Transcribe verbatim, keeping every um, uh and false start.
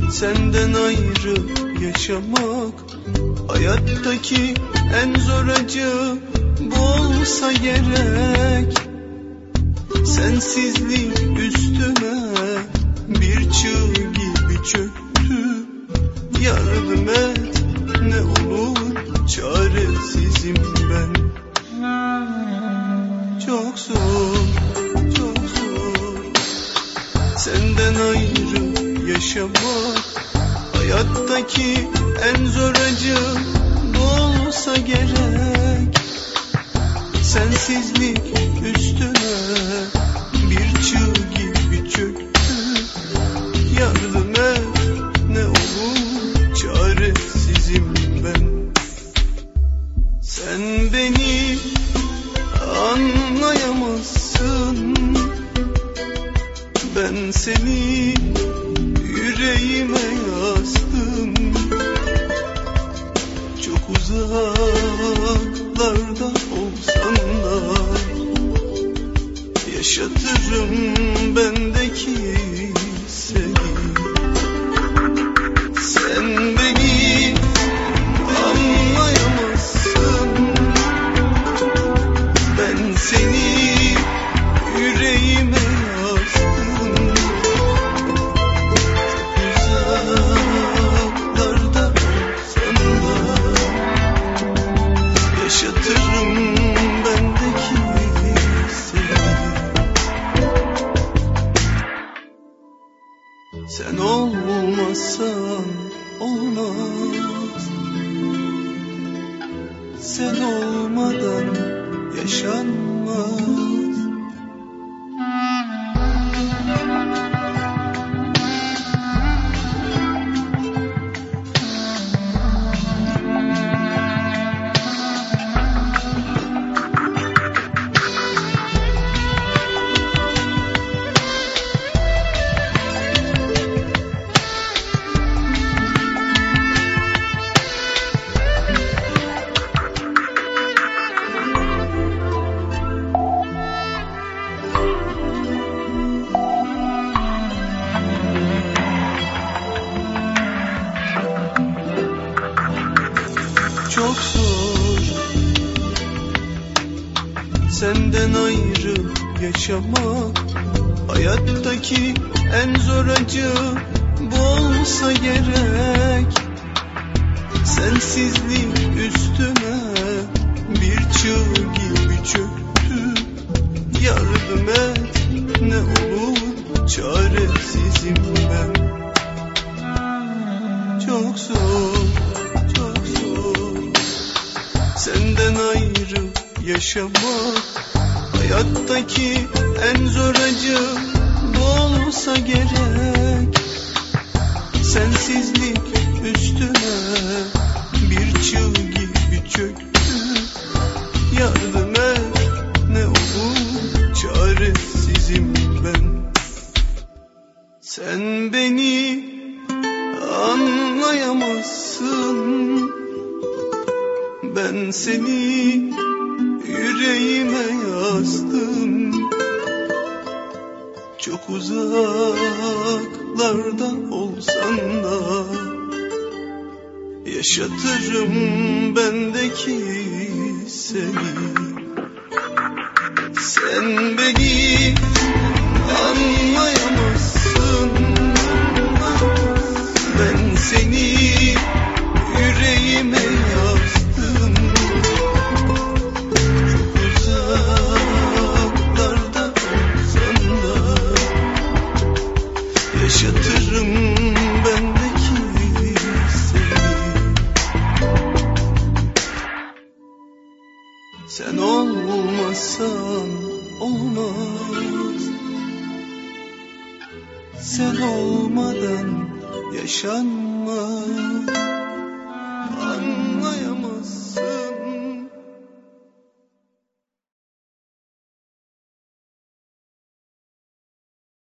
Senden ayrı yaşamak hayattaki en zor acı bu olsa gerek. Sensizlik üstüme bir çığ gibi çöktü. Yardım et ne olur, çaresizim ben. Çok zor, çok zor senden ayrı yaşamak. Hayattaki en zor acı bu olsa gerek. Sensizlik üstüne bir çığ gibi çöktü. Yardım et ne olur, çaresizim ben. Sen beni anlayamazsın, ben seni yüreğime yazdım. Çok uzaklarda olsan da yaşatırım bendeki seni. Sen beni anlayamazsın, ben seni yüreğime yazdım. Uzaklarda olsan da yaşatırım bendeki seni. Sen olmazsan olmaz, sen olmadan yaşanmaz. Çok zor senden ayrı yaşamak. Hayattaki en zor acı bu olsa gerek. Sensizlik üstüme bir çığ gibi çöktü. Yardım et ne olur, çaresizim ben. Çok zor, çok zor senden ayrı yaşamak. Hayattaki en zor acı bu olsa gerek. Sensizlik üstüne bir çığ gibi çöktü. Yardım et ne olur, çaresizim ben. Sen beni anlayamazsın, ben seni yüreğime yazdım. Çok uzaklarda olsan da yaşatırım bendeki seni. Sen beni anlayamazsın, ben seni yüreğime yazdım. Çok uzaklarda olsan da yaşatırım bendeki seni. Sen olmazsan olmaz, sen olmadan yaşanmaz. Anlayamazsın.